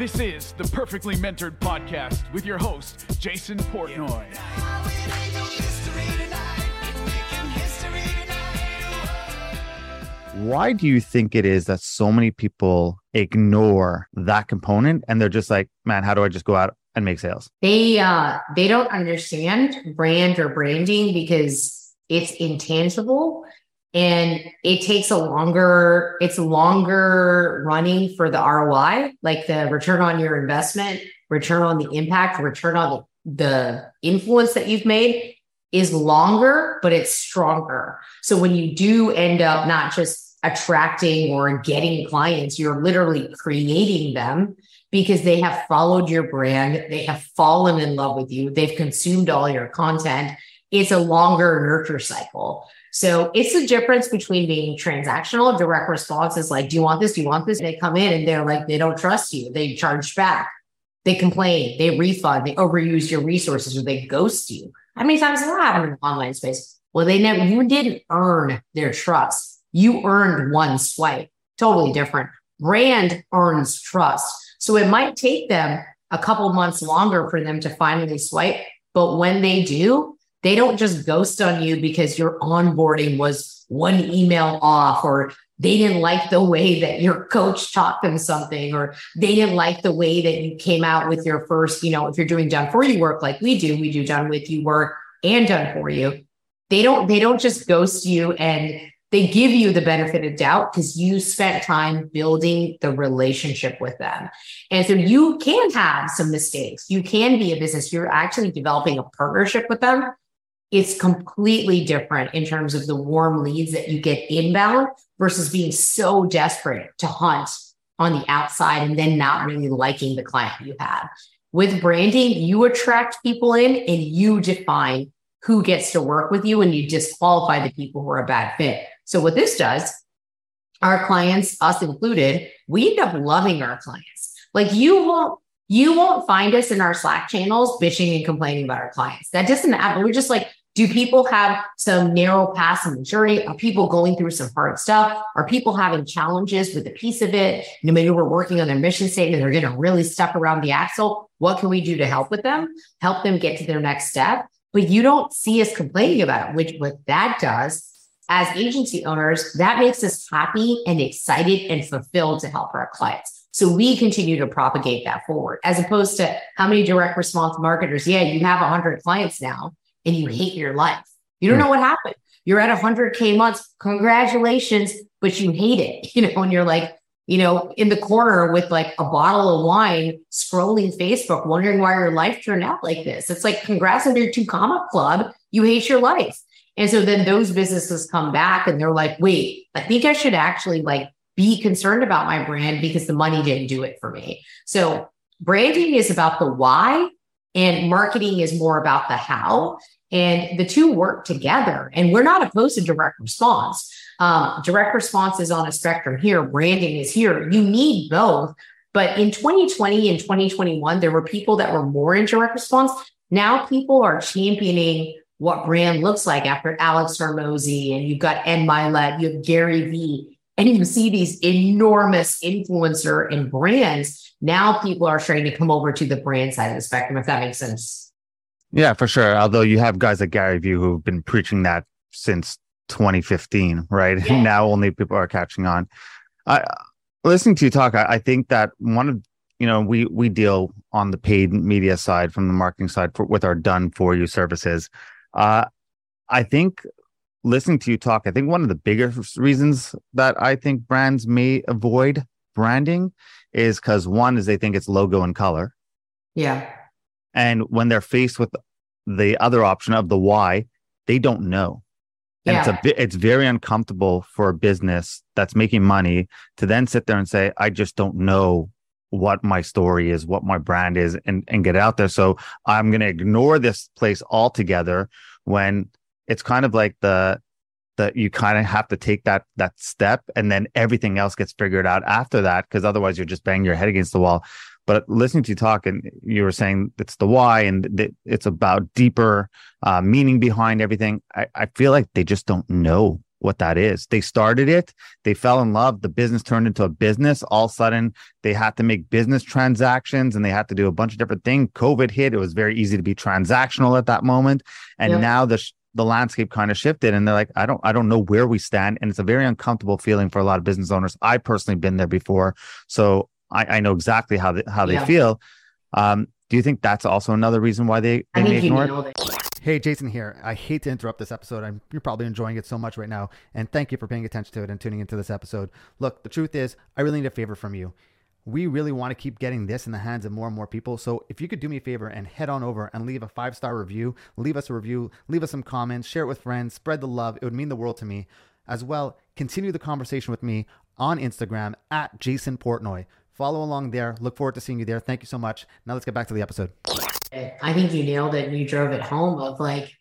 This is the Perfectly Mentored Podcast with your host, Jason Portnoy. Why do you think it is that so many people ignore that component and they're just like, man, how do I just go out and make sales? They don't understand brand or branding because it's intangible and it takes it's longer running for the ROI, like the return on your investment, return on the impact, return on the influence that you've made is longer, but it's stronger. So when you do end up not just attracting or getting clients, you're literally creating them because they have followed your brand. They have fallen in love with you. They've consumed all your content. It's a longer nurture cycle. So it's the difference between being transactional. Direct response is like, do you want this? Do you want this? And they come in and they're like, they don't trust you. They charge back. They complain. They refund. They overuse your resources or they ghost you. How many times has that happened in the online space? Well, you didn't earn their trust. You earned one swipe. Totally different. Brand earns trust. So it might take them a couple months longer for them to finally swipe. But when they do, they don't just ghost on you because your onboarding was one email off, or they didn't like the way that your coach taught them something, or they didn't like the way that you came out with your first, if you're doing done for you work like we do done with you work and done for you. They don't just ghost you, and they give you the benefit of doubt because you spent time building the relationship with them. And so you can have some mistakes. You can be a business. You're actually developing a partnership with them. It's completely different in terms of the warm leads that you get inbound versus being so desperate to hunt on the outside and then not really liking the client you have. With branding, you attract people in and you define who gets to work with you and you disqualify the people who are a bad fit. So what this does, our clients, us included, we end up loving our clients. Like you won't find us in our Slack channels bitching and complaining about our clients. That doesn't happen. We're just like, do people have some narrow paths in the journey? Are people going through some hard stuff? Are people having challenges with a piece of it? Maybe we're working on their mission statement. They're getting really stuck around the axle. What can we do to help with them? Help them get to their next step. But you don't see us complaining about it, which what that does as agency owners, that makes us happy and excited and fulfilled to help our clients. So we continue to propagate that forward, as opposed to how many direct response marketers, you have 100 clients now and you hate your life. You don't know what happened. You're at 100K months. Congratulations, but you hate it. And you're like, in the corner with like a bottle of wine, scrolling Facebook, wondering why your life turned out like this. It's like, congrats on your 2 comma club. You hate your life. And so then those businesses come back and they're like, wait, I think I should actually be concerned about my brand because the money didn't do it for me. So branding is about the why and marketing is more about the how. And the two work together. And we're not opposed to direct response. Direct response is on a spectrum here. Branding is here. You need both. But in 2020 and 2021, there were people that were more in direct response. Now people are championing what brand looks like after Alex Hormozi, and you've got Ed Milet, you have Gary Vee, and you see these enormous influencer and brands. Now people are starting to come over to the brand side of the spectrum, if that makes sense. Yeah, for sure. Although you have guys like Gary Vee who've been preaching that since 2015, right? Yeah. Now only people are catching on. Listening to you talk, I think that one of, we deal on the paid media side from the marketing side with our done for you services. I think listening to you talk, I think one of the biggest reasons that I think brands may avoid branding is because one is they think it's logo and color. Yeah. And when they're faced with the other option of the why, they don't know. And it's very uncomfortable for a business that's making money to then sit there and say, I just don't know what my story is, what my brand is, and get out there. So I'm going to ignore this place altogether, when it's kind of like that you kind of have to take that step and then everything else gets figured out after that, because otherwise you're just banging your head against the wall. But listening to you talk, and you were saying it's the why and it's about deeper meaning behind everything. I feel like they just don't know what that is. They started it, they fell in love, the business turned into a business. All of a sudden, they had to make business transactions and they had to do a bunch of different things. COVID hit, it was very easy to be transactional at that moment. And now the landscape kind of shifted and they're like, I don't know where we stand. And it's a very uncomfortable feeling for a lot of business owners. I personally been there before. So I know exactly how they feel. Do you think that's also another reason why they may ignore it? Hey, Jason here. I hate to interrupt this episode. You're probably enjoying it so much right now. And thank you for paying attention to it and tuning into this episode. Look, the truth is, I really need a favor from you. We really want to keep getting this in the hands of more and more people. So if you could do me a favor and head on over and leave a 5-star review, leave us a review, leave us some comments, share it with friends, spread the love. It would mean the world to me. As well, continue the conversation with me on Instagram at Jason Portnoy. Follow along there. Look forward to seeing you there. Thank you so much. Now let's get back to the episode. I think you nailed it and you drove it home of like,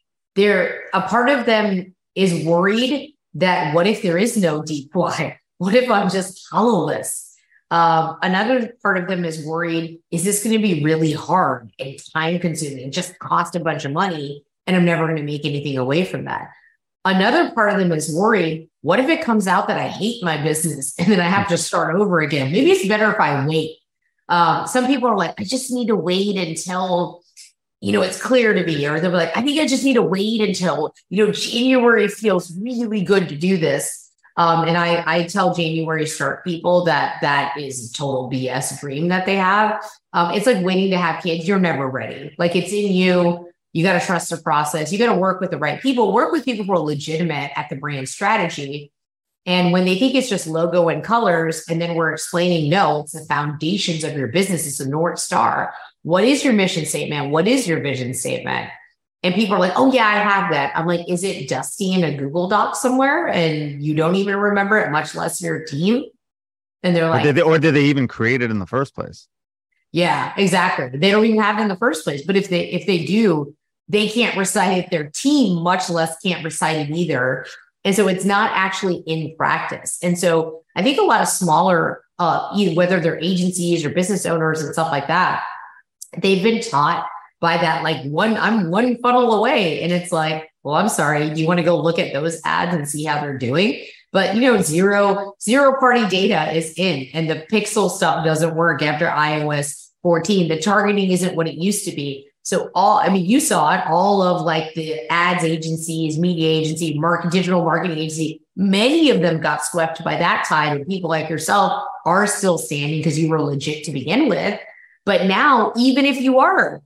a part of them is worried that what if there is no deep why? What if I'm just followless? Another part of them is worried, is this going to be really hard and time consuming, just cost a bunch of money and I'm never going to make anything away from that. Another part of them is worried, what if it comes out that I hate my business and then I have to start over again? Maybe it's better if I wait. Some people are like, I just need to wait until, it's clear to me. Or they'll be like, I think I just need to wait until, January feels really good to do this. And I tell January start people that is a total BS dream that they have. It's like waiting to have kids. You're never ready. Like it's in you. You got to trust the process. You got to work with the right people, work with people who are legitimate at the brand strategy. And when they think it's just logo and colors, and then we're explaining, no, it's the foundations of your business. It's the North Star. What is your mission statement? What is your vision statement? And people are like, oh yeah, I have that. I'm like, is it dusty in a Google Doc somewhere? And you don't even remember it, much less your team. And they're like, or did they even create it in the first place? Yeah, exactly. They don't even have it in the first place. But if they do, they can't recite it. Their team, much less, can't recite it either. And so it's not actually in practice. And so I think a lot of smaller, whether they're agencies or business owners and stuff like that, they've been taught by that, like I'm one funnel away. And it's like, well, I'm sorry. Do you want to go look at those ads and see how they're doing? But, zero party data is in, and the pixel stuff doesn't work after iOS 14. The targeting isn't what it used to be. So you saw it, all of like the ads agencies, media agency, digital marketing agency, many of them got swept by that tide, and people like yourself are still standing because you were legit to begin with. But now, even if you are,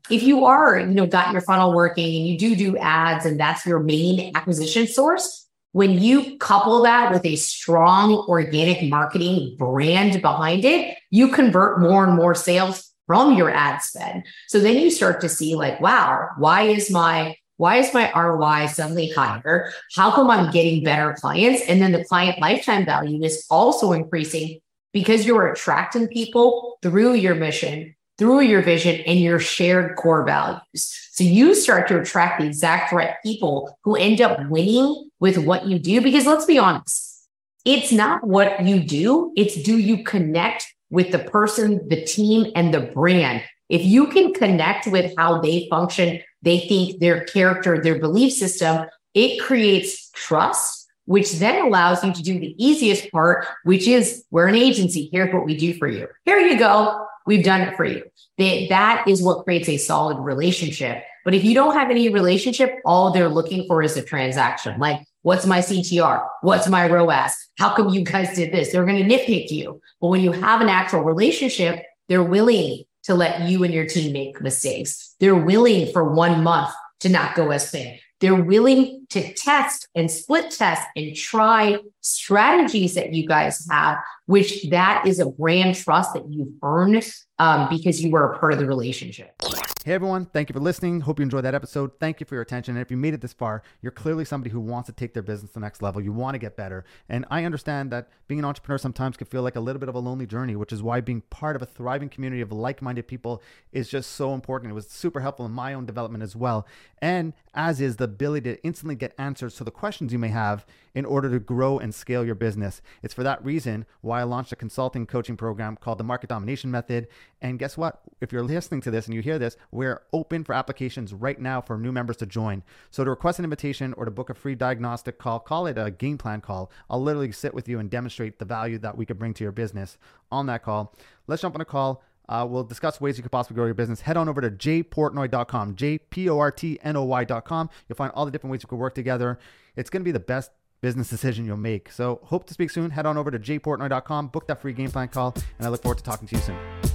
got your funnel working and you do ads and that's your main acquisition source, when you couple that with a strong organic marketing brand behind it, you convert more and more sales from your ad spend. So then you start to see like, wow, why is my ROI suddenly higher? How come I'm getting better clients? And then the client lifetime value is also increasing because you're attracting people through your mission, through your vision, and your shared core values. So you start to attract the exact right people who end up winning with what you do. Because let's be honest, it's not what you do, it's do you connect with the person, the team, and the brand. If you can connect with how they function, they think, their character, their belief system, it creates trust, which then allows you to do the easiest part, which is, we're an agency. Here's what we do for you. Here you go. We've done it for you. That is what creates a solid relationship. But if you don't have any relationship, all they're looking for is a transaction. Like, what's my CTR? What's my ROAS? How come you guys did this? They're going to nitpick you. But when you have an actual relationship, they're willing to let you and your team make mistakes. They're willing for 1 month to not go as planned. They're willing to test and split test and try strategies that you guys have, which that is a brand trust that you've earned because you were a part of the relationship. Hey everyone, thank you for listening. Hope you enjoyed that episode. Thank you for your attention. And if you made it this far, you're clearly somebody who wants to take their business to the next level. You want to get better. And I understand that being an entrepreneur sometimes can feel like a little bit of a lonely journey, which is why being part of a thriving community of like-minded people is just so important. It was super helpful in my own development as well. And as is the ability to instantly get answers to the questions you may have in order to grow and scale your business. It's for that reason why why I launched a consulting coaching program called the Market Domination Method. And guess what? If you're listening to this and you hear this, we're open for applications right now for new members to join. So to request an invitation or to book a free diagnostic call, call it a game plan call. I'll literally sit with you and demonstrate the value that we could bring to your business on that call. Let's jump on a call. We'll discuss ways you could possibly grow your business. Head on over to jportnoy.com, jportnoy.com. You'll find all the different ways you could work together. It's going to be the best business decision you'll make. So hope to speak soon. Head on over to jportnoy.com, book that free game plan call, and I look forward to talking to you soon.